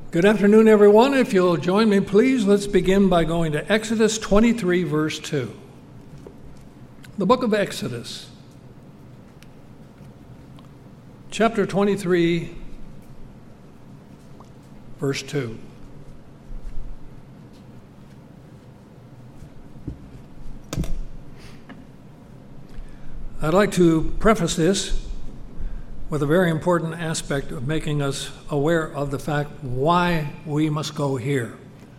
Good afternoon, everyone. If you'll join me, please, let's begin by going to Exodus 23, verse 2. The book of Exodus, chapter 23, verse 2. I'd like to preface this with a very important aspect of making us aware of the fact why we must go here.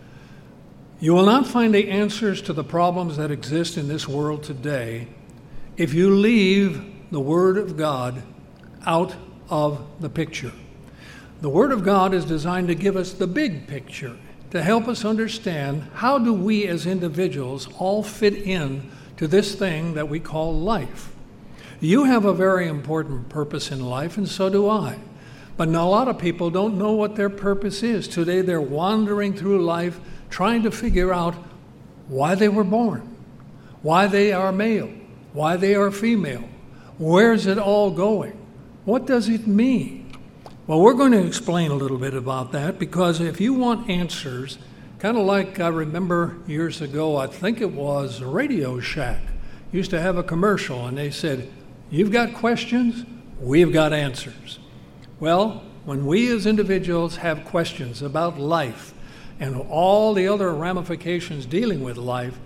You will not find the answers to the problems that exist in this world today if you leave the Word of God out of the picture. The Word of God is designed to give us the big picture, to help us understand how do we as individuals all fit in to this thing that we call life. You have a very important purpose in life, and so do I. But a lot of people don't know what their purpose is. Today they're wandering through life trying to figure out why they were born, why they are male, why they are female. Where's it all going? What does it mean? Well, we're going to explain a little bit about that, because if you want answers, kind of like I remember years ago, I think it was Radio Shack, used to have a commercial, and they said, "You've got questions, we've got answers." Well, when we as individuals have questions about life and all the other ramifications dealing with life,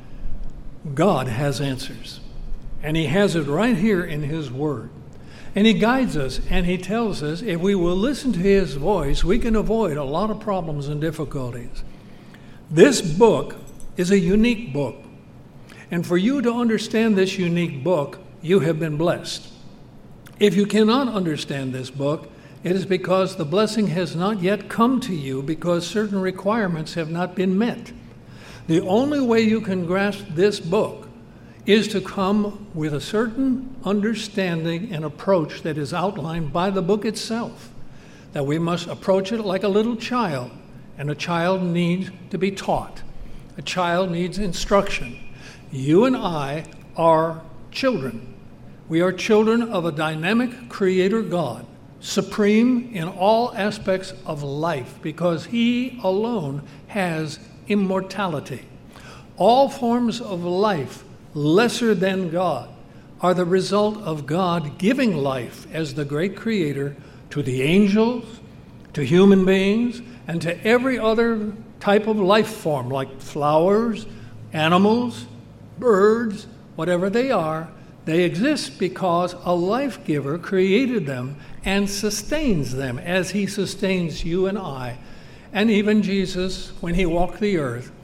God has answers. And He has it right here in His Word. And He guides us, and He tells us if we will listen to His voice, we can avoid a lot of problems and difficulties. This book is a unique book. And for you to understand this unique book, you have been blessed. If you cannot understand this book, it is because the blessing has not yet come to you, because certain requirements have not been met. The only way you can grasp this book is to come with a certain understanding and approach that is outlined by the book itself, that we must approach it like a little child, and a child needs to be taught. A child needs instruction. You and I are children. We are children of a dynamic creator God, supreme in all aspects of life, because He alone has immortality. All forms of life lesser than God are the result of God giving life as the great creator to the angels, to human beings, and to every other type of life form, like flowers, animals, birds, whatever they are. They exist because a life giver created them and sustains them as He sustains you and I. And even Jesus, when He walked the earth,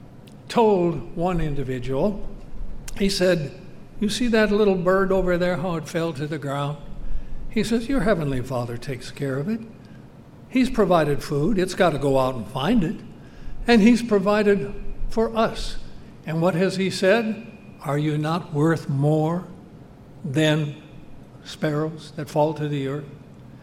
told one individual, He said, "You see that little bird over there, how it fell to the ground?" He says, "Your Heavenly Father takes care of it. He's provided food. It's got to go out and find it. And He's provided for us." And what has He said? "Are you not worth more than sparrows that fall to the earth?"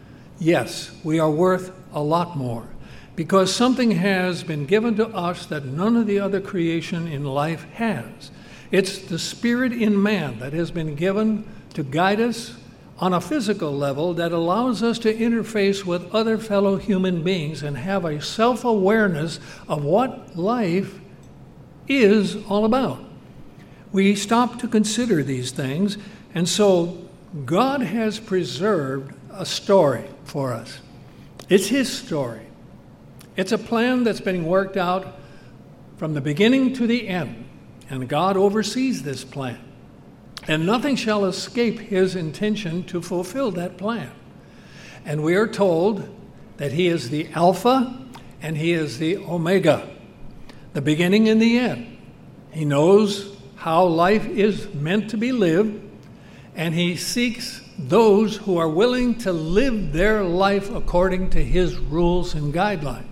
Yes, we are worth a lot more, because something has been given to us that none of the other creation in life has. It's the spirit in man that has been given to guide us on a physical level that allows us to interface with other fellow human beings and have a self-awareness of what life is all about. We stop to consider these things, and so God has preserved a story for us. It's His story. It's a plan that's been worked out from the beginning to the end, and God oversees this plan. And nothing shall escape His intention to fulfill that plan. And we are told that He is the Alpha and He is the Omega, the beginning and the end. He knows how life is meant to be lived, and He seeks those who are willing to live their life according to His rules and guidelines.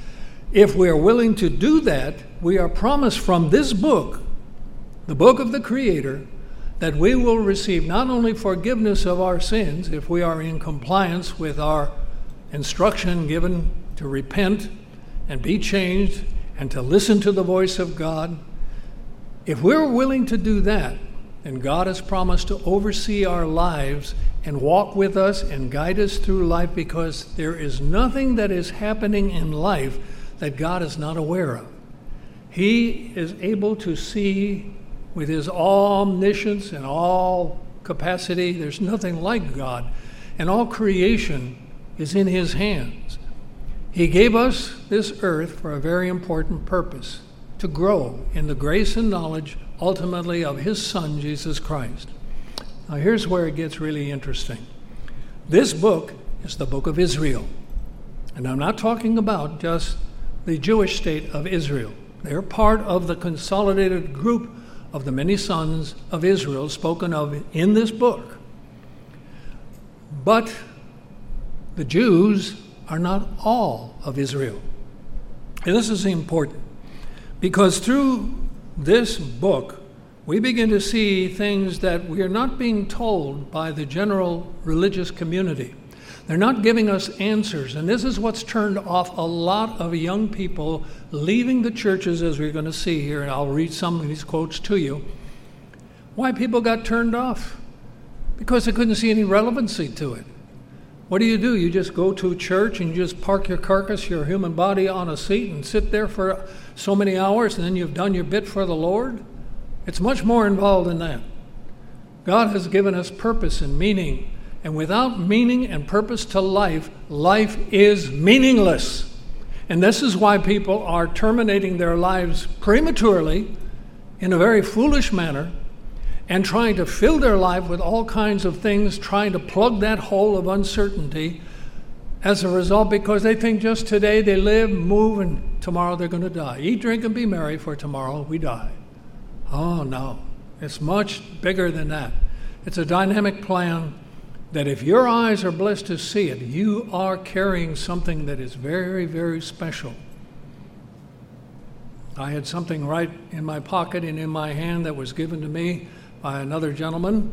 If we are willing to do that, we are promised from this book, the book of the Creator, that we will receive not only forgiveness of our sins if we are in compliance with our instruction given to repent and be changed and to listen to the voice of God. If we're willing to do that, And God has promised to oversee our lives and walk with us and guide us through life, because there is nothing that is happening in life that God is not aware of. He is able to see with his omniscience and all capacity. There's nothing like God. And all creation is in his hands. He gave us this earth for a very important purpose: to grow in the grace and knowledge ultimately of his Son, Jesus Christ. Now here's where it gets really interesting. This book is the book of Israel. And I'm not talking about just the Jewish state of Israel. They're part of the consolidated group of the many sons of Israel spoken of in this book. But the Jews are not all of Israel. And this is important, because through this book, we begin to see things that we are not being told by the general religious community. They're not giving us answers, and this is what's turned off a lot of young people leaving the churches, as we're going to see here, and I'll read some of these quotes to you. Why people got turned off? Because they couldn't see any relevancy to it. What do? You just go to church and you just park your carcass, your human body, on a seat and sit there for so many hours, and then you've done your bit for the Lord? It's much more involved than that. God has given us purpose and meaning, and without meaning and purpose to life, life is meaningless. And this is why people are terminating their lives prematurely in a very foolish manner, and trying to fill their life with all kinds of things, trying to plug that hole of uncertainty as a result, because they think just today they live, move, and tomorrow they're going to die. Eat, drink, and be merry, for tomorrow we die. Oh, no. It's much bigger than that. It's a dynamic plan that if your eyes are blessed to see it, you are carrying something that is very, very special. I had something right in my pocket and in my hand that was given to me by another gentleman.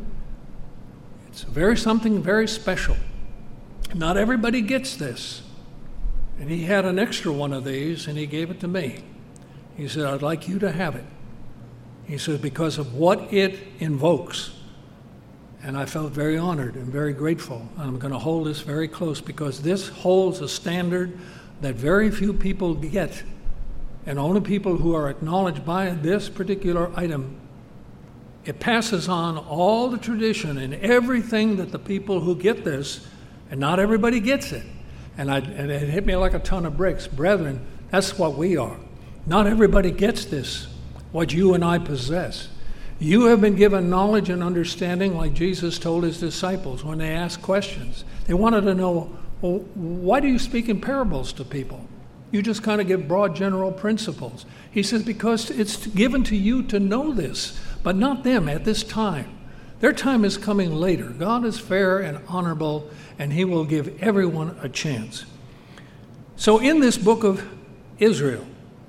It's something very special. Not everybody gets this. And he had an extra one of these, and he gave it to me. He said, "I'd like you to have it." He said, because of what it invokes. And I felt very honored and very grateful. And I'm going to hold this very close, because this holds a standard that very few people get. And only people who are acknowledged by this particular item. It passes on all the tradition and everything that the people who get this, and not everybody gets it. And it hit me like a ton of bricks. Brethren, that's what we are. Not everybody gets this, what you and I possess. You have been given knowledge and understanding, like Jesus told his disciples when they asked questions. They wanted to know, well, why do you speak in parables to people? You just kind of give broad general principles. He says, because it's given to you to know this, but not them at this time. Their time is coming later. God is fair and honorable, and he will give everyone a chance. So in this book of Israel,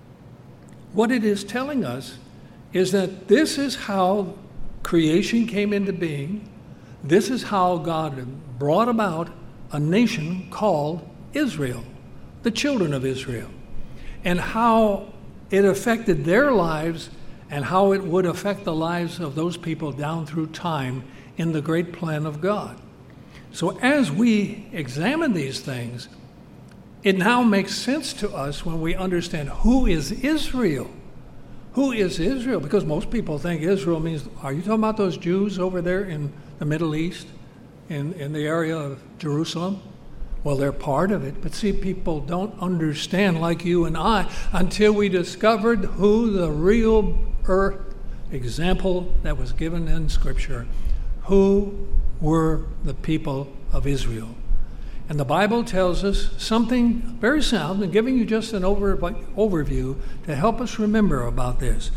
what it is telling us is that this is how creation came into being. This is how God brought about a nation called Israel, the children of Israel, and how it affected their lives and how it would affect the lives of those people down through time in the great plan of God. So as we examine these things, it now makes sense to us when we understand who is Israel. Who is Israel? Because most people think Israel means, are you talking about those Jews over there in the Middle East, in the area of Jerusalem? Well, they're part of it. But see, people don't understand, like you and I, until we discovered who the real earth example that was given in Scripture, who were the people of Israel. And the Bible tells us something very sound, and giving you just an overview to help us remember about this.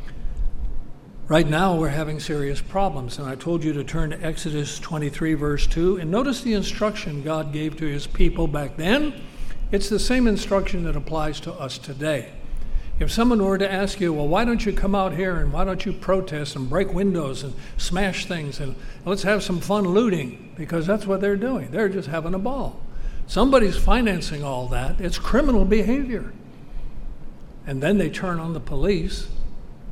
Right now we're having serious problems, and I told you to turn to Exodus 23, verse 2, and notice the instruction God gave to his people back then. It's the same instruction that applies to us today. If someone were to ask you, well, why don't you come out here and why don't you protest and break windows and smash things and let's have some fun looting, because that's what they're doing. They're just having a ball. Somebody's financing all that. It's criminal behavior. And then they turn on the police.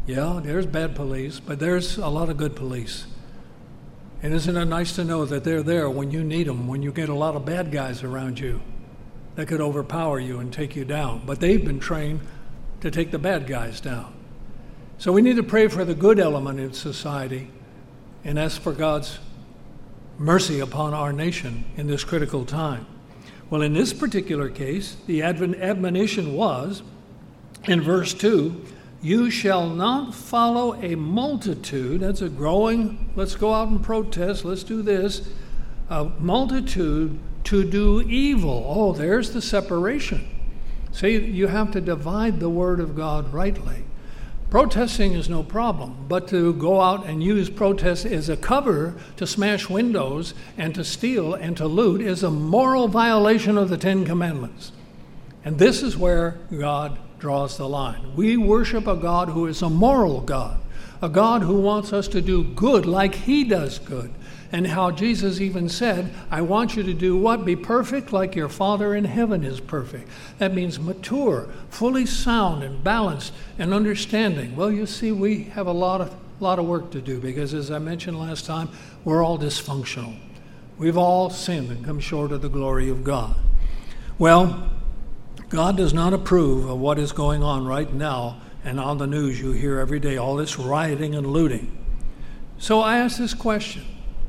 Yeah, there's bad police, but there's a lot of good police. And isn't it nice to know that they're there when you need them, when you get a lot of bad guys around you that could overpower you and take you down? But they've been trained to take the bad guys down. So we need to pray for the good element in society and ask for God's mercy upon our nation in this critical time. Well, in this particular case, the admonition was, in verse 2, you shall not follow a multitude, that's a growing, let's go out and protest, let's do this, a multitude to do evil. Oh, there's the separation. See, you have to divide the word of God rightly. Protesting is no problem, but to go out and use protest as a cover to smash windows and to steal and to loot is a moral violation of the Ten Commandments. And this is where God draws the line. We worship a God who is a moral God, a God who wants us to do good like he does good. And how Jesus even said, I want you to do what? Be perfect like your Father in heaven is perfect. That means mature, fully sound and balanced and understanding. Well, you see, we have a lot of work to do because, as I mentioned last time, we're all dysfunctional. We've all sinned and come short of the glory of God. Well, God does not approve of what is going on right now, and on the news you hear every day all this rioting and looting. So I ask this question.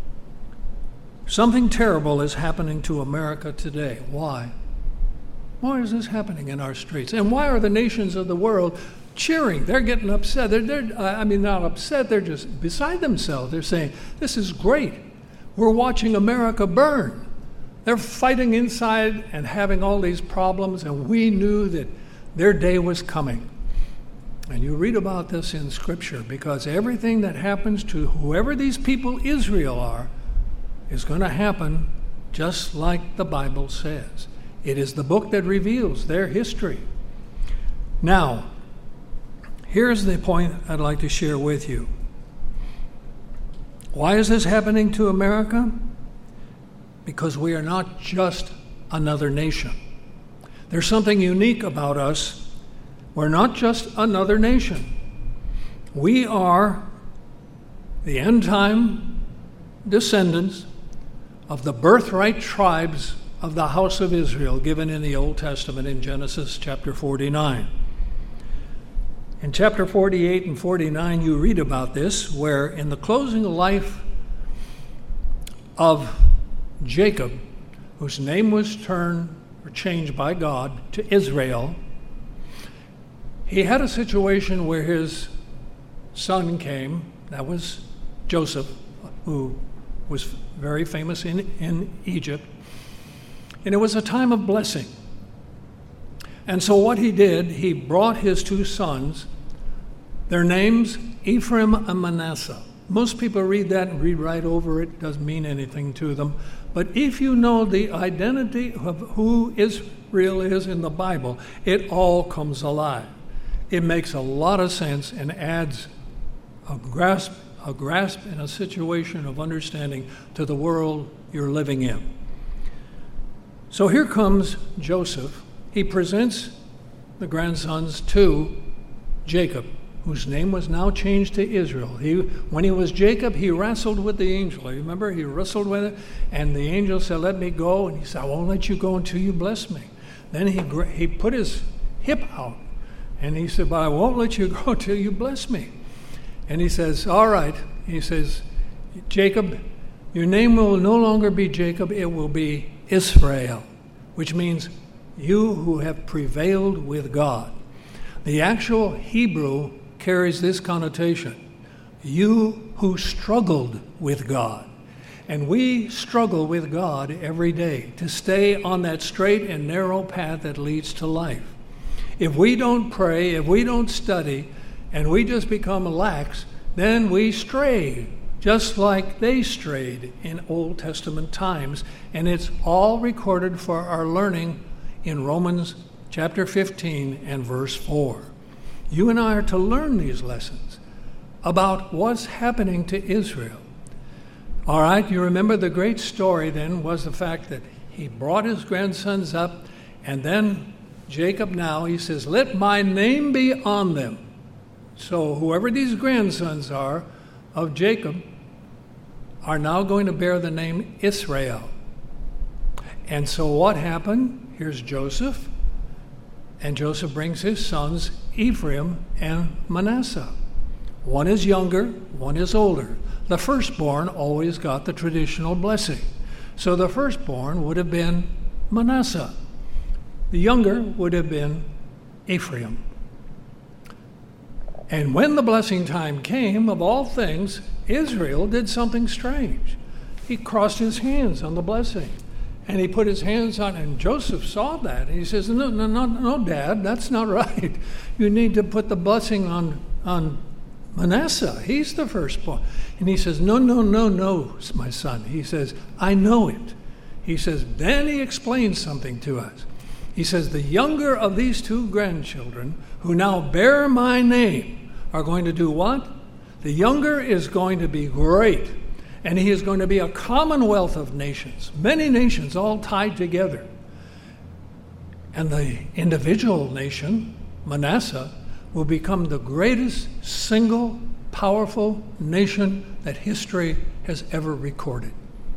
Something terrible is happening to America today. Why? Why is this happening in our streets? And why are the nations of the world cheering? They're getting upset. They're not upset, they're just beside themselves. They're saying, this is great. We're watching America burn. They're fighting inside and having all these problems, and we knew that their day was coming. And you read about this in Scripture, because everything that happens to whoever these people Israel are is going to happen just like the Bible says. It is the book that reveals their history. Now, here's the point I'd like to share with you. Why is this happening to America? Because we are not just another nation. There's something unique about us. We're not just another nation. We are the end-time descendants of the birthright tribes of the house of Israel given in the Old Testament in Genesis chapter 49. In chapter 48 and 49, you read about this, where in the closing life of Jacob, whose name was changed by God to Israel, he had a situation where his son came, that was Joseph, who was very famous in Egypt, and it was a time of blessing. And so what he did, he brought his two sons, their names Ephraim and Manasseh. Most people read that and read right over it, doesn't mean anything to them. But if you know the identity of who Israel is in the Bible, it all comes alive. It makes a lot of sense and adds a grasp and a situation of understanding to the world you're living in. So here comes Joseph. He presents the grandsons to Jacob, whose name was now changed to Israel. When he was Jacob, he wrestled with the angel. Remember, he wrestled with it, and the angel said, let me go. And he said, I won't let you go until you bless me. Then he put his hip out, and he said, but I won't let you go until you bless me. And he says, all right. He says, Jacob, your name will no longer be Jacob, it will be Israel, which means you who have prevailed with God. The actual Hebrew carries this connotation, you who struggled with God. And we struggle with God every day to stay on that straight and narrow path that leads to life. If we don't pray, if we don't study, and we just become lax, then we stray, just like they strayed in Old Testament times. And it's all recorded for our learning in Romans chapter 15 and verse 4. You and I are to learn these lessons about what's happening to Israel. All right, you remember the great story then was the fact that he brought his grandsons up, and then Jacob now, he says, let my name be on them. So whoever these grandsons are of Jacob are now going to bear the name Israel. And so what happened? Here's Joseph, and Joseph brings his sons Ephraim and Manasseh. One is younger, one is older. The firstborn always got the traditional blessing. So the firstborn would have been Manasseh. The younger would have been Ephraim. And when the blessing time came, of all things, Israel did something strange. He crossed his hands on the blessing. And he put his hands on it, and Joseph saw that. And he says, no, Dad, that's not right. You need to put the blessing on Manasseh. He's the firstborn. And he says, no, my son. He says, I know it. He says, then he explains something to us. He says, the younger of these two grandchildren who now bear my name are going to do what? The younger is going to be great. And he is going to be a commonwealth of nations, many nations all tied together. And the individual nation, Manasseh, will become the greatest single powerful nation that history has ever recorded.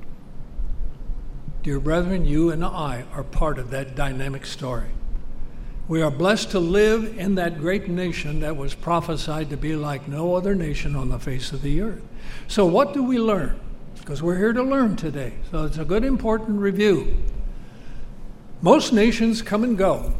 Dear brethren, you and I are part of that dynamic story. We are blessed to live in that great nation that was prophesied to be like no other nation on the face of the earth. So what do we learn? Because we're here to learn today. So it's a good, important review. Most nations come and go.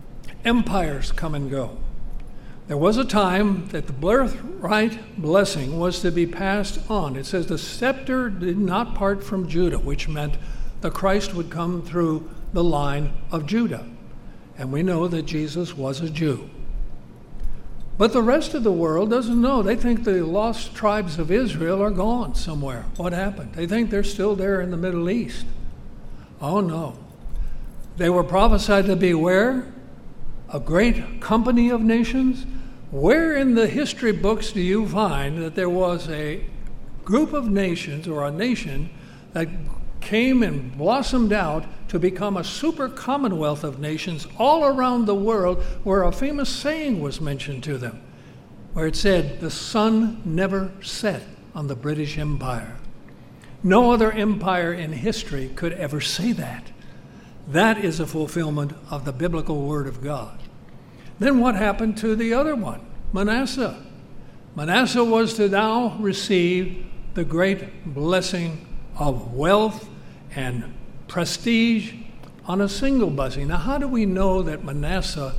Empires come and go. There was a time that the birthright blessing was to be passed on. It says the scepter did not part from Judah, which meant the Christ would come through the line of Judah. And we know that Jesus was a Jew. But the rest of the world doesn't know. They think the lost tribes of Israel are gone somewhere. What happened? They think they're still there in the Middle East. Oh no. They were prophesied to be where? A great company of nations? Where in the history books do you find that there was a group of nations or a nation that came and blossomed out to become a super commonwealth of nations all around the world, where a famous saying was mentioned to them, where it said, the sun never set on the British Empire. No other empire in history could ever say that. That is a fulfillment of the biblical word of God. Then what happened to the other one, Manasseh? Manasseh was to now receive the great blessing of wealth and prestige on a single blessing. Now, how do we know that Manasseh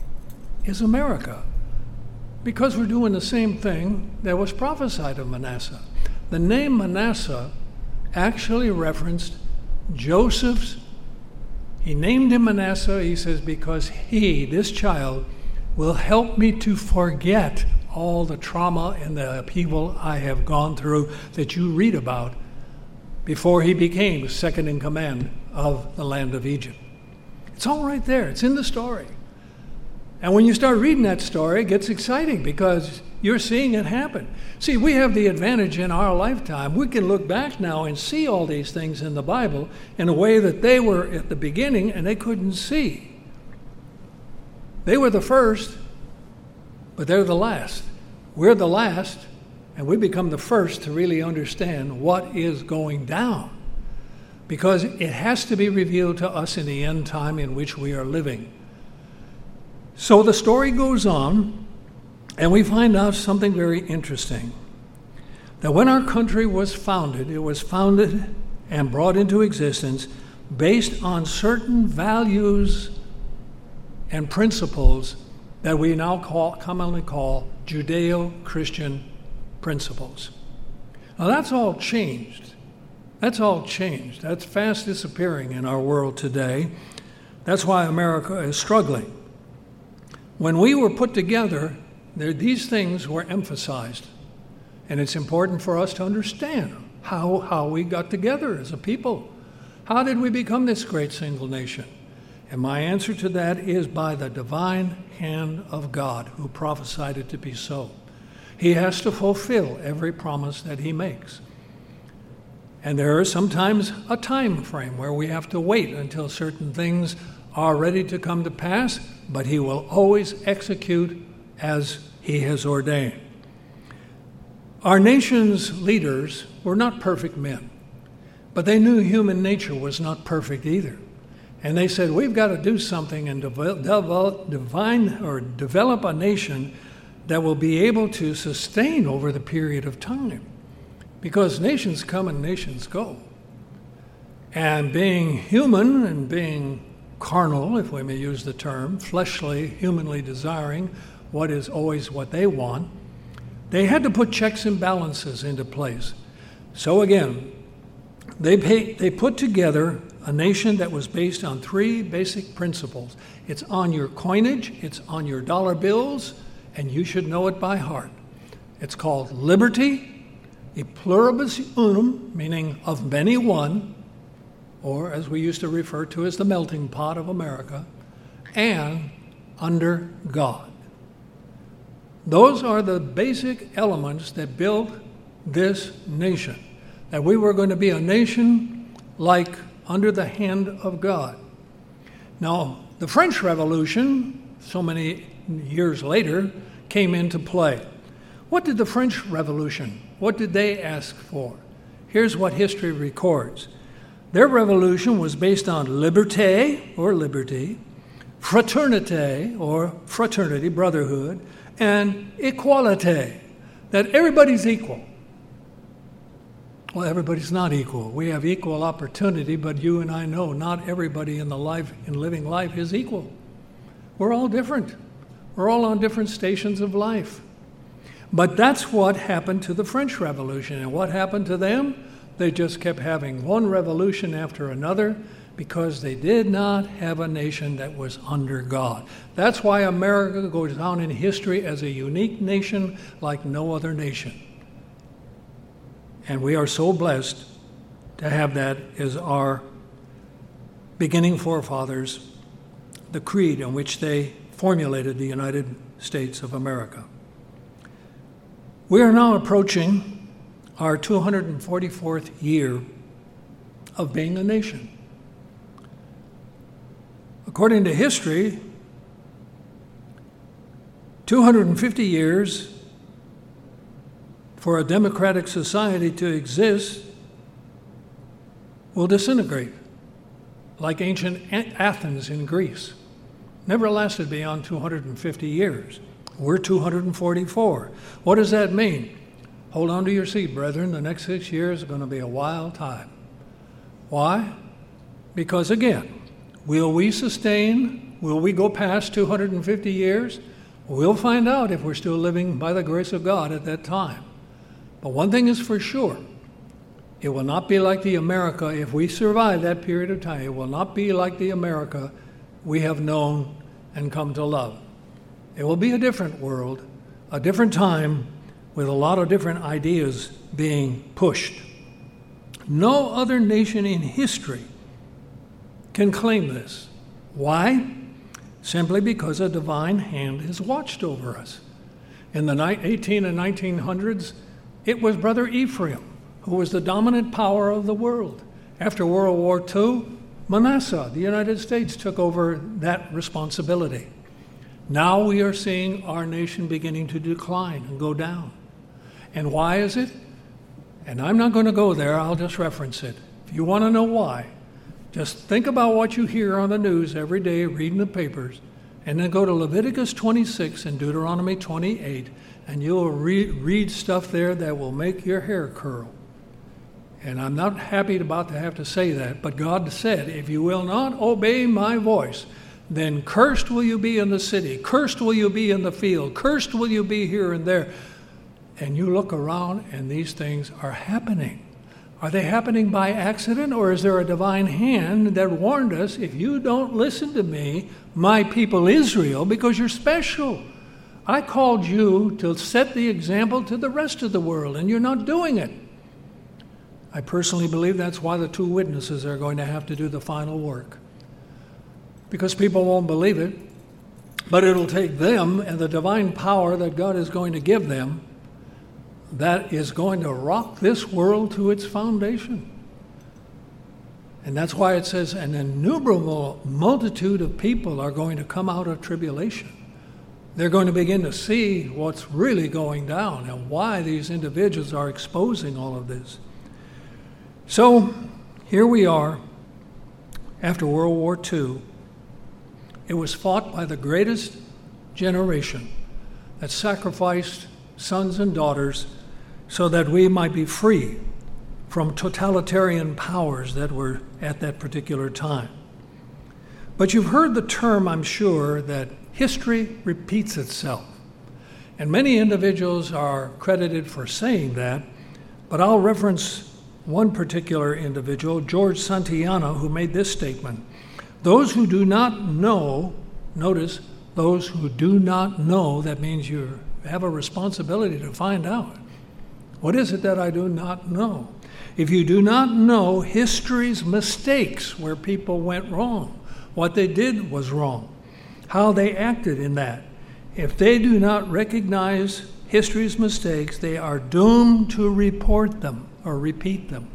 is America? Because we're doing the same thing that was prophesied of Manasseh. The name Manasseh actually referenced Joseph's. He named him Manasseh, he says, because he, this child, will help me to forget all the trauma and the upheaval I have gone through that you read about before he became second in command of the land of Egypt. It's all right there. It's in the story. And when you start reading that story, it gets exciting because you're seeing it happen. See, we have the advantage in our lifetime. We can look back now and see all these things in the Bible in a way that they were at the beginning and they couldn't see. They were the first, but they're the last. We're the last, and we become the first to really understand what is going down, because it has to be revealed to us in the end time in which we are living. So the story goes on, and we find out something very interesting. That when our country was founded, it was founded and brought into existence based on certain values and principles that we now commonly call Judeo-Christian principles. Now that's all changed. That's all changed. That's fast disappearing in our world today. That's why America is struggling. When we were put together, these things were emphasized. And it's important for us to understand how we got together as a people. How did we become this great single nation? And my answer to that is by the divine hand of God, who prophesied it to be so. He has to fulfill every promise that he makes. And there is sometimes a time frame where we have to wait until certain things are ready to come to pass, but he will always execute as he has ordained. Our nation's leaders were not perfect men, but they knew human nature was not perfect either. And they said, we've got to do something and develop a nation that will be able to sustain over the period of time. Because nations come and nations go. And being human and being carnal, if we may use the term, fleshly, humanly desiring what is always what they want, they had to put checks and balances into place. So again, they put together a nation that was based on three basic principles. It's on your coinage, it's on your dollar bills, and you should know it by heart. It's called liberty, e pluribus unum, meaning of many one, or as we used to refer to as the melting pot of America, and under God. Those are the basic elements that built this nation, that we were going to be a nation like under the hand of God. Now, the French Revolution, so many years later, came into play. What did the French Revolution, what did they ask for? Here's what history records. Their revolution was based on liberté, or liberty, fraternité, or fraternity, brotherhood, and equalité, that everybody's equal. Well, everybody's not equal. We have equal opportunity, but you and I know not everybody in living life is equal. We're all different. We're all on different stations of life. But that's what happened to the French Revolution. And what happened to them? They just kept having one revolution after another because they did not have a nation that was under God. That's why America goes down in history as a unique nation like no other nation. And we are so blessed to have that as our beginning forefathers, the creed on which they formulated the United States of America. We are now approaching our 244th year of being a nation. According to history, 250 years for a democratic society to exist will disintegrate, like ancient Athens in Greece. Never lasted beyond 250 years. We're 244. What does that mean? Hold on to your seat, brethren. The next 6 years are going to be a wild time. Why? Because again, will we sustain? Will we go past 250 years? We'll find out if we're still living by the grace of God at that time. But one thing is for sure, it will not be like the America, if we survive that period of time, it will not be like the America we have known and come to love. It will be a different world, a different time, with a lot of different ideas being pushed. No other nation in history can claim this. Why? Simply because a divine hand has watched over us. In the 18 and 1900s, it was Brother Ephraim who was the dominant power of the world. After World War II, Manasseh, the United States, took over that responsibility. Now we are seeing our nation beginning to decline and go down. And why is it? And I'm not going to go there, I'll just reference it. If you want to know why, just think about what you hear on the news every day, reading the papers, and then go to Leviticus 26 and Deuteronomy 28, and you'll read stuff there that will make your hair curl. And I'm not happy about to have to say that, but God said, if you will not obey my voice, then cursed will you be in the city, cursed will you be in the field, cursed will you be here and there. And you look around and these things are happening. Are they happening by accident, or is there a divine hand that warned us, if you don't listen to me, my people Israel, because you're special. I called you to set the example to the rest of the world, and you're not doing it. I personally believe that's why the two witnesses are going to have to do the final work. Because people won't believe it, but it'll take them and the divine power that God is going to give them that is going to rock this world to its foundation. And that's why it says, an innumerable multitude of people are going to come out of tribulation. They're going to begin to see what's really going down and why these individuals are exposing all of this. So here we are after World War II. It was fought by the greatest generation that sacrificed sons and daughters so that we might be free from totalitarian powers that were at that particular time. But you've heard the term, I'm sure, that history repeats itself. And many individuals are credited for saying that, but I'll reference one particular individual, George Santayana, who made this statement. Those who do not know, notice, those who do not know, that means you have a responsibility to find out. What is it that I do not know? If you do not know history's mistakes, where people went wrong, what they did was wrong, how they acted in that, if they do not recognize history's mistakes, they are doomed to report them or repeat them.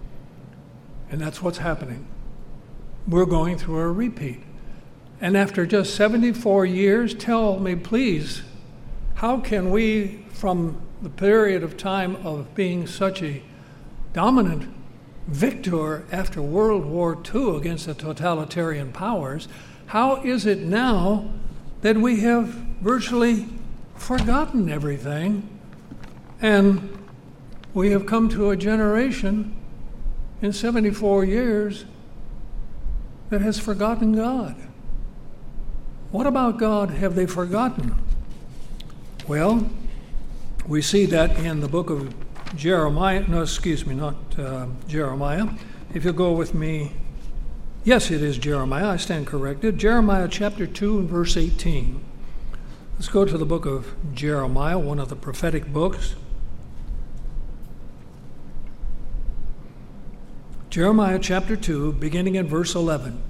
And that's what's happening. We're going through a repeat. And after just 74 years, tell me, please, how can we, from the period of time of being such a dominant victor after World War II against the totalitarian powers, how is it now that we have virtually forgotten everything and we have come to a generation in 74 years that has forgotten God? What about God have they forgotten? Well, we see that in the book of Jeremiah. No, excuse me, not Jeremiah. If you'll go with me. Yes, it is Jeremiah. I stand corrected. Jeremiah chapter 2 and verse 18. Let's go to the book of Jeremiah, one of the prophetic books. Jeremiah chapter 2, beginning in verse 11.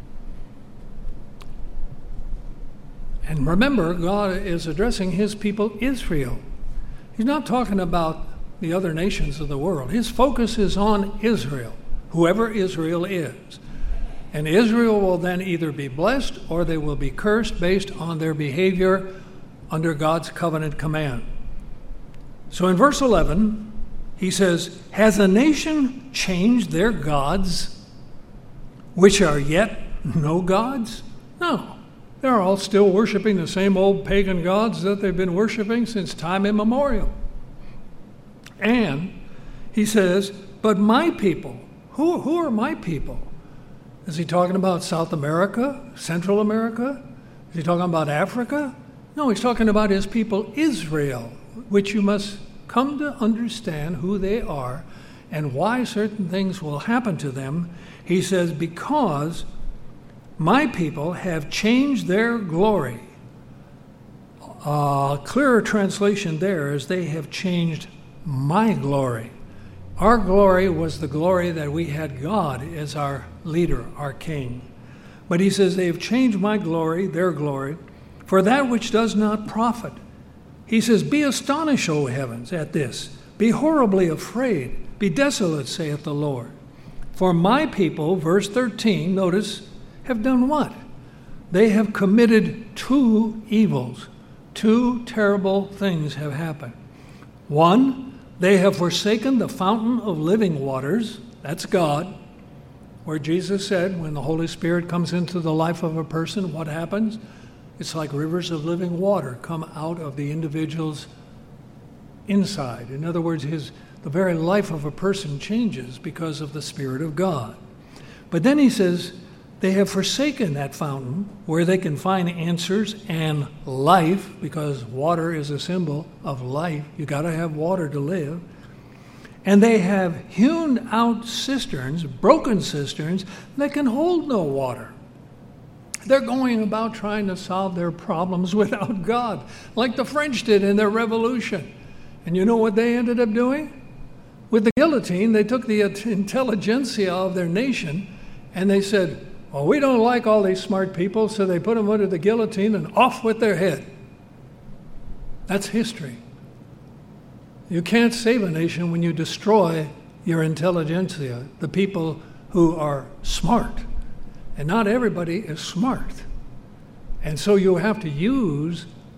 And remember, God is addressing his people, Israel. He's not talking about the other nations of the world. His focus is on Israel, whoever Israel is. And Israel will then either be blessed or they will be cursed based on their behavior under God's covenant command. So in verse 11, he says, has a nation changed their gods, which are yet no gods? No. They're all still worshiping the same old pagan gods that they've been worshiping since time immemorial. And he says, but my people, who are my people? Is he talking about South America, Central America? Is he talking about Africa? No, he's talking about his people, Israel, which you must come to understand who they are and why certain things will happen to them. He says, because my people have changed their glory. Clearer translation there is they have changed my glory. Our glory was the glory that we had God as our leader, our king. But he says they have changed my glory, their glory, for that which does not profit. He says, be astonished, O heavens, at this. Be horribly afraid. Be desolate, saith the Lord. For my people, verse 13, notice, have done what? They have committed two evils. Two terrible things have happened. One, they have forsaken the fountain of living waters. That's God. Where Jesus said, when the Holy Spirit comes into the life of a person, what happens? It's like rivers of living water come out of the individual's inside. In other words, the very life of a person changes because of the Spirit of God. But then he says, they have forsaken that fountain where they can find answers and life, because water is a symbol of life. You got to have water to live. And they have hewn out cisterns, broken cisterns, that can hold no water. They're going about trying to solve their problems without God, like the French did in their revolution. And you know what they ended up doing? With the guillotine, they took the intelligentsia of their nation and they said, well, we don't like all these smart people, so they put them under the guillotine and off with their head. That's history. You can't save a nation when you destroy your intelligentsia, the people who are smart. And not everybody is smart. And so you have to use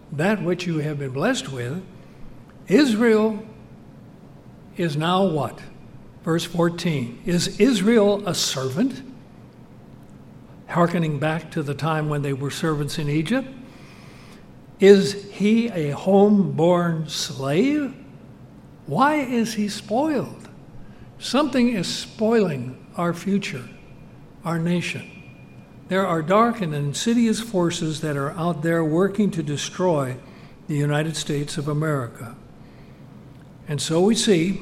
that which you have been blessed with, Israel is now what? Verse 14. Is Israel a servant? Hearkening back to the time when they were servants in Egypt. Is he a home-born slave? Why is he spoiled? Something is spoiling our future, our nation. There are dark and insidious forces that are out there working to destroy the United States of America. And so we see,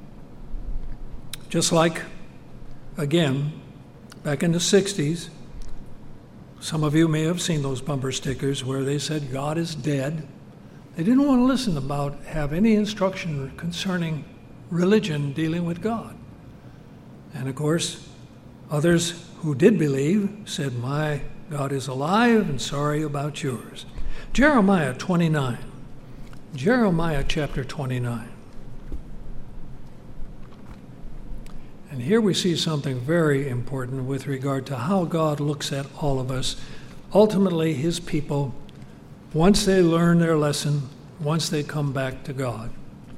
just like, again, back in the 60s, some of you may have seen those bumper stickers where they said, God is dead. They didn't want to listen about, have any instruction concerning religion dealing with God. And of course, others who did believe said, my God is alive and sorry about yours. Jeremiah 29. Jeremiah chapter 29. And here we see something very important with regard to how God looks at all of us, ultimately his people, once they learn their lesson, once they come back to God.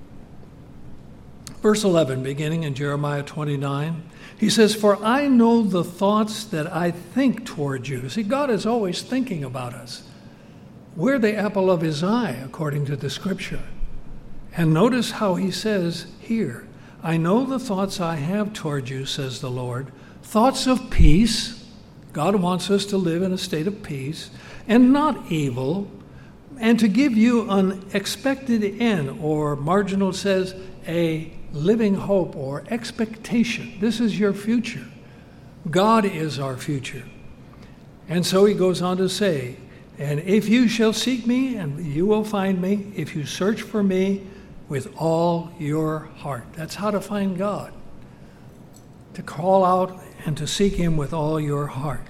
Verse 11, beginning in Jeremiah 29, he says, for I know the thoughts that I think toward you. See, God is always thinking about us. We're the apple of his eye, according to the scripture. And notice how he says here, I know the thoughts I have toward you, says the Lord, thoughts of peace. God wants us to live in a state of peace, and not evil, and to give you an expected end, or marginal says, a living hope or expectation. This is your future. God is our future. And so he goes on to say, and if you shall seek me, and you will find me, if you search for me with all your heart. That's how to find God. To call out and to seek him with all your heart.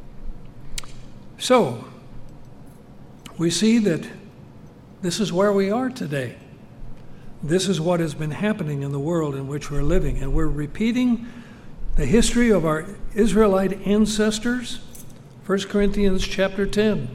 So, we see that this is where we are today. This is what has been happening in the world in which we're living. And we're repeating the history of our Israelite ancestors. 1 Corinthians chapter 10.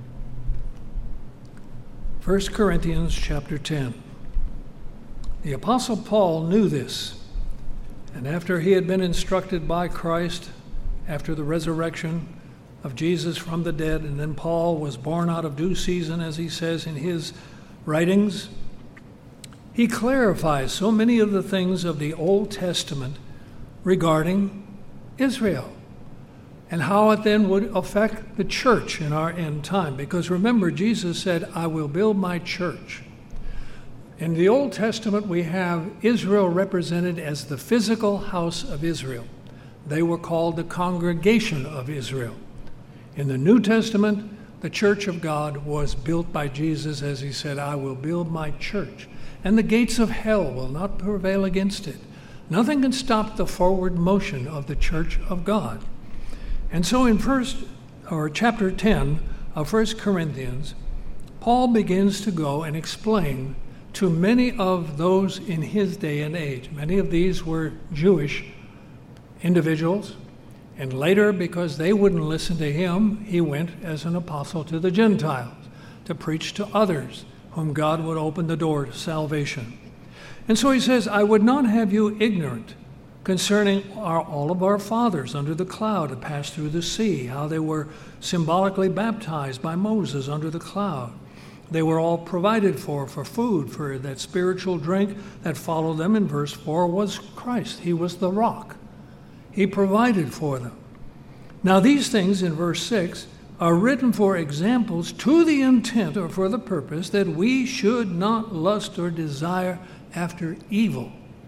1 Corinthians chapter 10. The Apostle Paul knew this. And after he had been instructed by Christ, after the resurrection of Jesus from the dead, and then Paul was born out of due season, as he says in his writings, he clarifies so many of the things of the Old Testament regarding Israel and how it then would affect the church in our end time. Because remember, Jesus said, I will build my church. In the Old Testament, we have Israel represented as the physical house of Israel. They were called the congregation of Israel. In the New Testament, the church of God was built by Jesus, as he said, I will build my church, and the gates of hell will not prevail against it. Nothing can stop the forward motion of the church of God. And so in chapter 10 of 1 Corinthians, Paul begins to go and explain to many of those in his day and age. Many of these were Jewish individuals, and later, because they wouldn't listen to him, he went as an apostle to the Gentiles to preach to others whom God would open the door to salvation. And so he says, I would not have you ignorant concerning all of our fathers under the cloud that passed through the sea, how they were symbolically baptized by Moses under the cloud. They were all provided for food, for that spiritual drink that followed them. In verse 4 was Christ. He was the rock. He provided for them. Now these things in verse 6 are written for examples to the intent or for the purpose that we should not lust or desire after evil.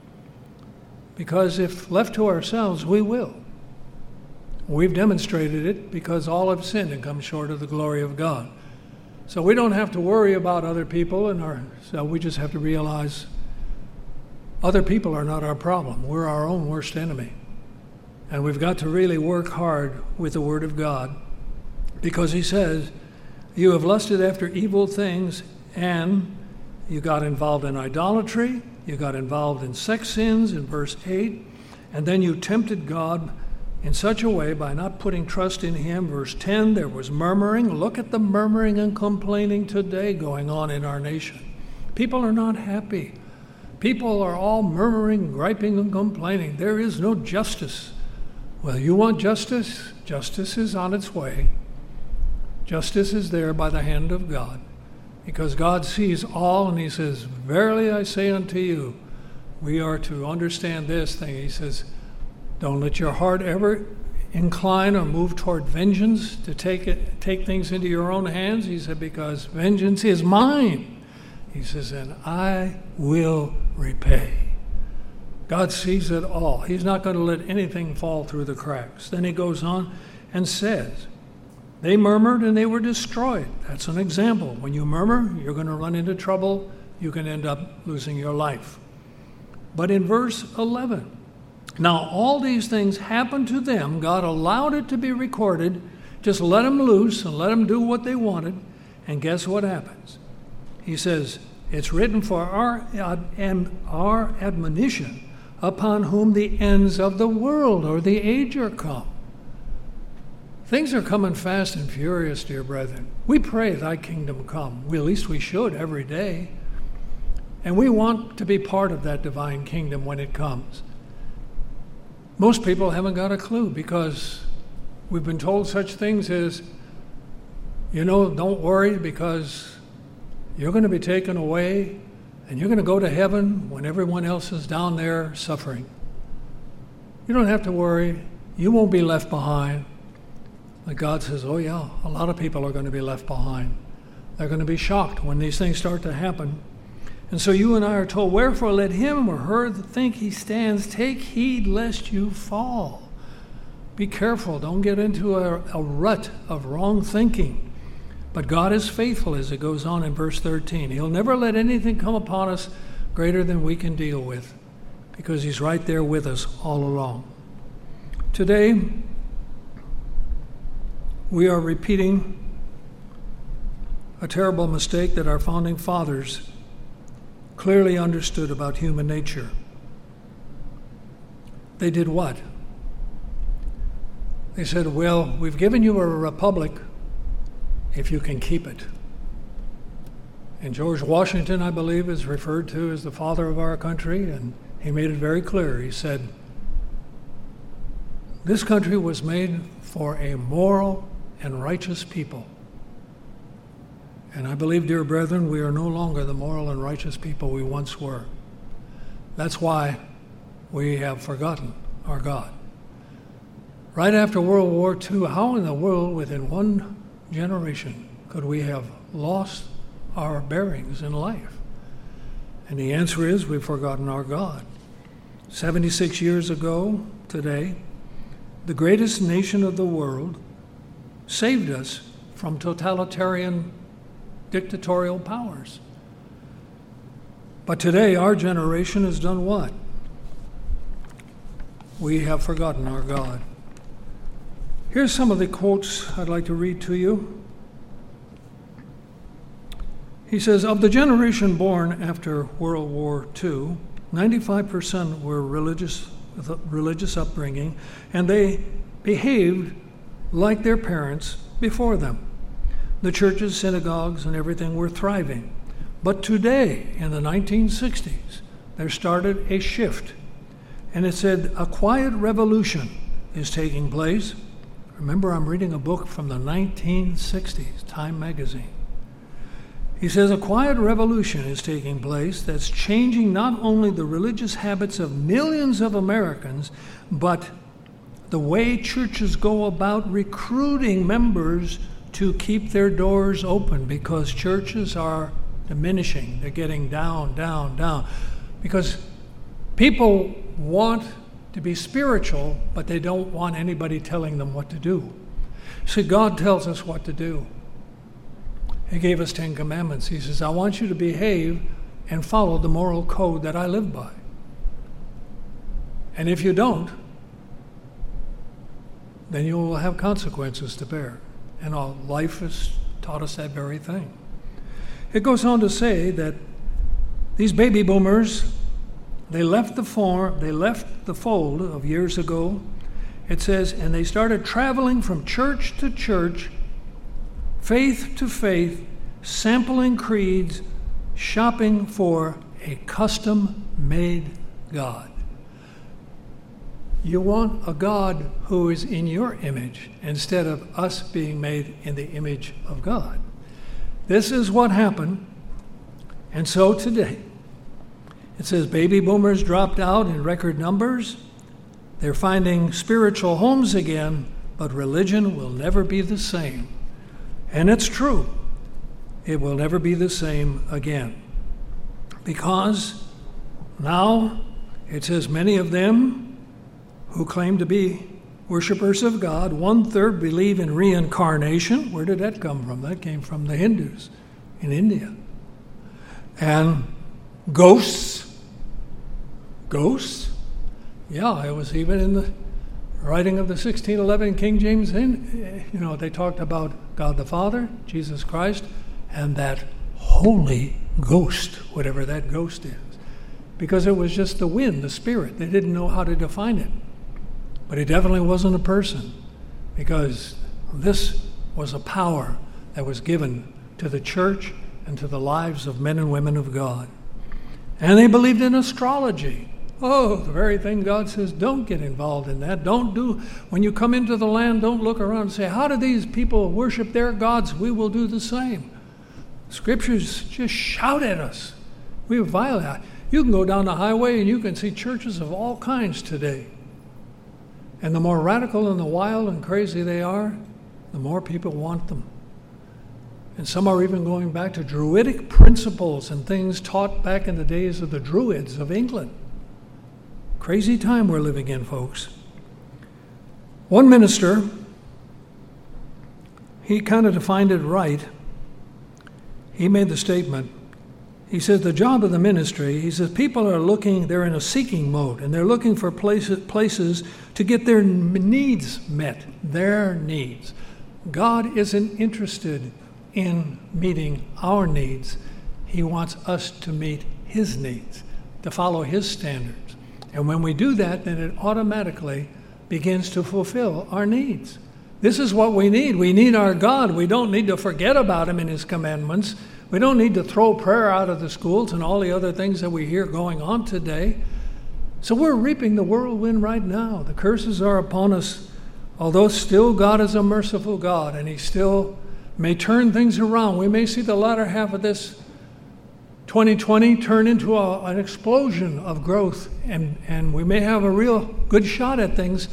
Because if left to ourselves, we will. We've demonstrated it because all have sinned and come short of the glory of God. So we don't have to worry about other people, so we just have to realize other people are not our problem. We're our own worst enemy. And we've got to really work hard with the Word of God, because he says, you have lusted after evil things, and you got involved in idolatry, you got involved in sex sins in verse 8, and then you tempted God in such a way by not putting trust in him. Verse 10, there was murmuring. Look at the murmuring and complaining today going on in our nation. People are not happy. People are all murmuring, griping, and complaining. There is no justice. Well, you want justice? Justice is on its way. Justice is there by the hand of God, because God sees all, and he says, verily I say unto you, we are to understand this thing. He says, don't let your heart ever incline or move toward vengeance, to take things into your own hands. He said, because vengeance is mine. He says, and I will repay. God sees it all. He's not going to let anything fall through the cracks. Then he goes on and says, they murmured and they were destroyed. That's an example. When you murmur, you're going to run into trouble. You can end up losing your life. But in verse 11, now all these things happened to them. God allowed it to be recorded. Just let them loose and let them do what they wanted. And guess what happens? He says, it's written for our admonition, upon whom the ends of the world or the age are come. Things are coming fast and furious, dear brethren. We pray thy kingdom come. At least we should every day. And we want to be part of that divine kingdom when it comes. Most people haven't got a clue, because we've been told such things as, don't worry, because you're going to be taken away and you're going to go to heaven when everyone else is down there suffering. You don't have to worry. You won't be left behind. But God says, oh yeah, a lot of people are going to be left behind. They're going to be shocked when these things start to happen. And so you and I are told, wherefore let him or her that think he stands take heed lest you fall. Be careful. Don't get into a rut of wrong thinking. But God is faithful, as it goes on in verse 13. He'll never let anything come upon us greater than we can deal with, because he's right there with us all along. Today, we are repeating a terrible mistake that our founding fathers clearly understood about human nature. They did what? They said, well, we've given you a republic if you can keep it. And George Washington, I believe, is referred to as the father of our country, and he made it very clear. He said, this country was made for a moral and righteous people. And I believe, dear brethren, we are no longer the moral and righteous people we once were. That's why we have forgotten our God. Right after World War II, how in the world within one generation could we have lost our bearings in life? And the answer is, we've forgotten our God. 76 years ago today, the greatest nation of the world saved us from totalitarian dictatorial powers. But today, our generation has done what? We have forgotten our God. Here's some of the quotes I'd like to read to you. He says, of the generation born after World War II, 95% were religious, with a religious upbringing, and they behaved like their parents before them. The churches, synagogues, and everything were thriving. But today, in the 1960s, there started a shift. And it said, a quiet revolution is taking place. Remember, I'm reading a book from the 1960s, Time magazine. He says, a quiet revolution is taking place that's changing not only the religious habits of millions of Americans, but the way churches go about recruiting members to keep their doors open, because churches are diminishing. They're getting down, down, down. Because people want to be spiritual, but they don't want anybody telling them what to do. See, God tells us what to do. He gave us 10 commandments. He says, I want you to behave and follow the moral code that I live by. And if you don't, then you will have consequences to bear. And all life has taught us that very thing. It goes on to say that these baby boomers, they left the fold of years ago, It says, and they started traveling from church to church, faith to faith, sampling creeds, shopping for a custom-made God. You want a God who is in your image instead of us being made in the image of God. This is what happened. And so today, it says baby boomers dropped out in record numbers. They're finding spiritual homes again, but religion will never be the same. And it's true. It will never be the same again. Because now it says many of them who claim to be worshipers of God, 1/3 believe in reincarnation. Where did that come from? That came from the Hindus in India. And ghosts. Ghosts? Yeah, it was even in the writing of the 1611 King James. They talked about God the Father, Jesus Christ, and that Holy Ghost, whatever that ghost is. Because it was just the wind, the spirit. They didn't know how to define it. But it definitely wasn't a person, because this was a power that was given to the church and to the lives of men and women of God. And they believed in astrology. Oh, the very thing God says, don't get involved in that. When you come into the land, don't look around and say, how do these people worship their gods? We will do the same. Scriptures just shout at us. We violate. You can go down the highway and you can see churches of all kinds today. And the more radical and the wild and crazy they are, the more people want them. And some are even going back to Druidic principles and things taught back in the days of the Druids of England. Crazy time we're living in, folks. One minister, he kind of defined it right. He made the statement. He says the job of the ministry, he says people are looking, they're in a seeking mode, and they're looking for places to get their needs met, their needs. God isn't interested in meeting our needs. He wants us to meet his needs, to follow his standards. And when we do that, then it automatically begins to fulfill our needs. This is what we need. We need our God. We don't need to forget about him and his commandments. We don't need to throw prayer out of the schools and all the other things that we hear going on today. So we're reaping the whirlwind right now. The curses are upon us, although still God is a merciful God, and he still may turn things around. We may see the latter half of this 2020 turn into an explosion of growth, and we may have a real good shot at things.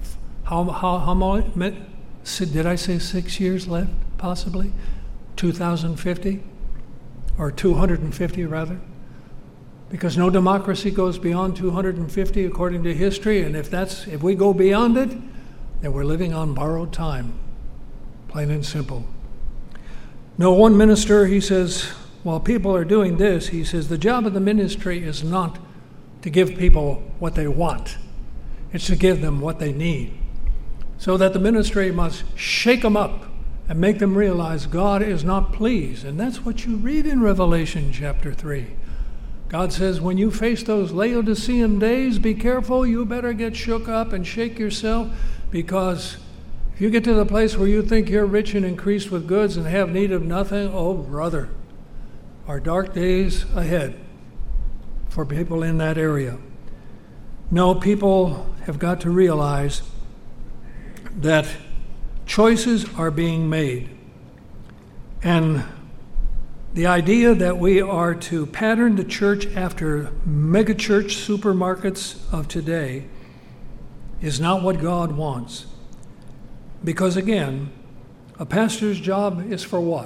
How did I say 6 years left, possibly? 2050? Or 250, rather? Because no democracy goes beyond 250 according to history, and if we go beyond it, then we're living on borrowed time, plain and simple. No, one minister, he says, while people are doing this, he says the job of the ministry is not to give people what they want. It's to give them what they need. So that the ministry must shake them up and make them realize God is not pleased. And that's what you read in Revelation chapter 3. God says, when you face those Laodicean days, be careful. You better get shook up and shake yourself, because if you get to the place where you think you're rich and increased with goods and have need of nothing, oh, brother, are dark days ahead for people in that area. No, people have got to realize that choices are being made. And the idea that we are to pattern the church after megachurch supermarkets of today is not what God wants. Because again, a pastor's job is for what?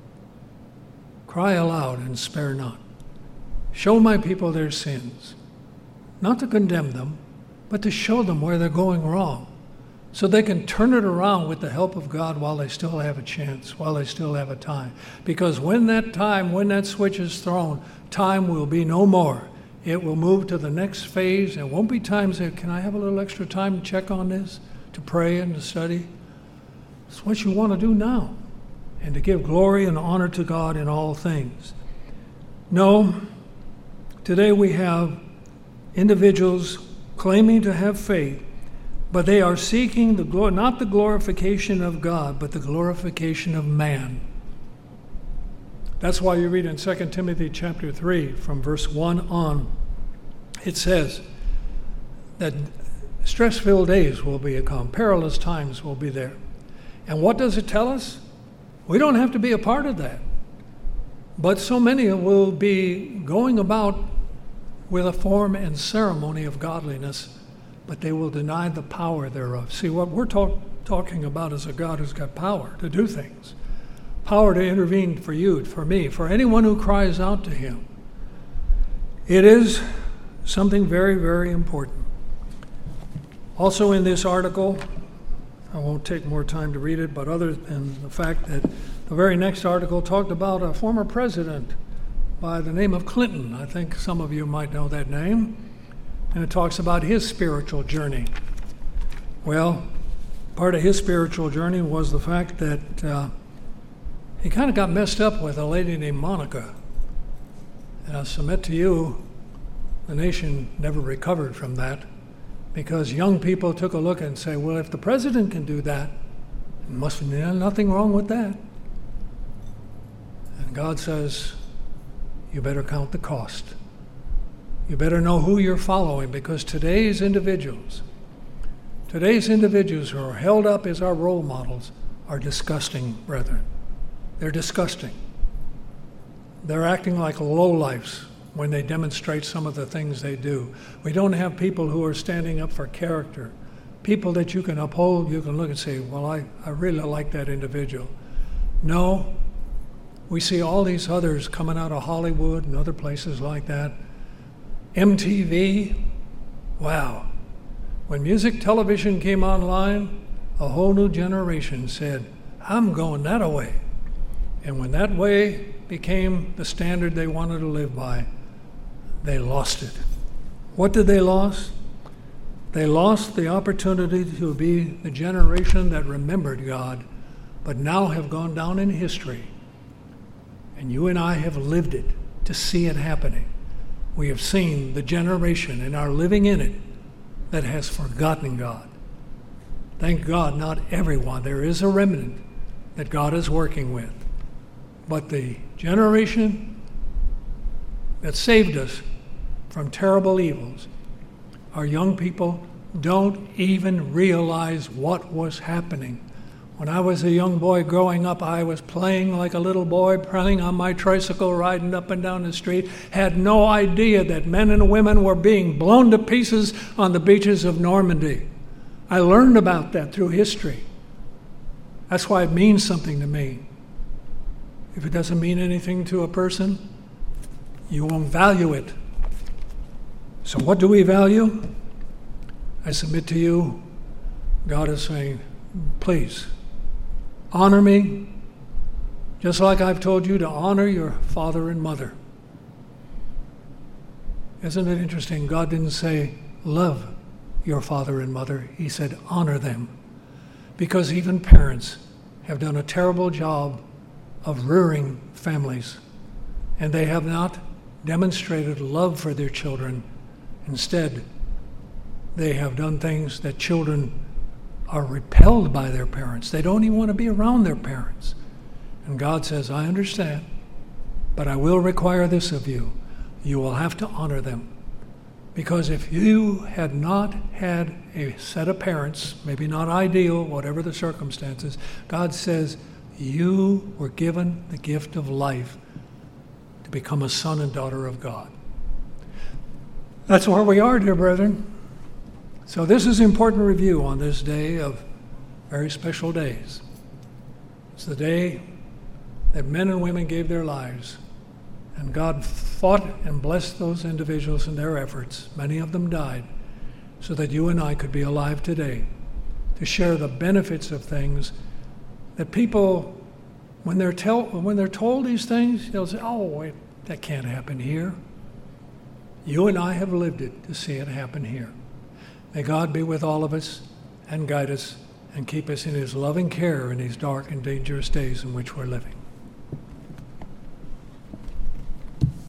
Cry aloud and spare not. Show my people their sins. Not to condemn them, but to show them where they're going wrong, so they can turn it around with the help of God while they still have a chance, while they still have a time. Because when that switch is thrown, time will be no more. It will move to the next phase. It won't be times that, can I have a little extra time to check on this, to pray and to study? It's what you want to do now, and to give glory and honor to God in all things. No, today we have individuals claiming to have faith, But they are seeking not the glorification of God, but the glorification of man. That's why you read in 2 Timothy chapter 3, from verse 1 on, it says that stress-filled days will come, perilous times will be there. And what does it tell us? We don't have to be a part of that. But so many will be going about with a form and ceremony of godliness, but they will deny the power thereof. See, what we're talking about is a God who's got power to do things, power to intervene for you, for me, for anyone who cries out to him. It is something very, very important. Also in this article, I won't take more time to read it, but other than the fact that the very next article talked about a former president by the name of Clinton. I think some of you might know that name. And it talks about his spiritual journey. Well, part of his spiritual journey was the fact that he kind of got messed up with a lady named Monica. And I submit to you, the nation never recovered from that, because young people took a look and say, well, if the president can do that, there must be nothing wrong with that. And God says, you better count the cost. You better know who you're following, because today's individuals who are held up as our role models are disgusting, brethren. They're disgusting. They're acting like lowlifes when they demonstrate some of the things they do. We don't have people who are standing up for character, people that you can uphold, you can look and say, well, I really like that individual. No, we see all these others coming out of Hollywood and other places like that. MTV, wow. When music television came online, a whole new generation said, I'm going that way. And when that way became the standard they wanted to live by, they lost it. What did they lose? They lost the opportunity to be the generation that remembered God, but now have gone down in history. And you and I have lived it to see it happening. We have seen the generation and are living in it that has forgotten God. Thank God, not everyone. There is a remnant that God is working with. But the generation that saved us from terrible evils, our young people don't even realize what was happening. When I was a young boy growing up, I was playing like a little boy, playing on my tricycle, riding up and down the street, had no idea that men and women were being blown to pieces on the beaches of Normandy. I learned about that through history. That's why it means something to me. If it doesn't mean anything to a person, you won't value it. So what do we value? I submit to you, God is saying, please, honor me, just like I've told you to honor your father and mother. Isn't it interesting? God didn't say, love your father and mother. He said, honor them. Because even parents have done a terrible job of rearing families, and they have not demonstrated love for their children. Instead, they have done things that children are repelled by their parents. They don't even want to be around their parents. And God says, I understand, but I will require this of you. You will have to honor them. Because if you had not had a set of parents, maybe not ideal, whatever the circumstances, God says you were given the gift of life to become a son and daughter of God. That's where we are, dear brethren. So this is an important review on this day of very special days. It's the day that men and women gave their lives, and God fought and blessed those individuals in their efforts. Many of them died, so that you and I could be alive today to share the benefits of things that people, when they're told these things, they'll say, oh, wait, that can't happen here. You and I have lived it to see it happen here. May God be with all of us and guide us and keep us in his loving care in these dark and dangerous days in which we're living.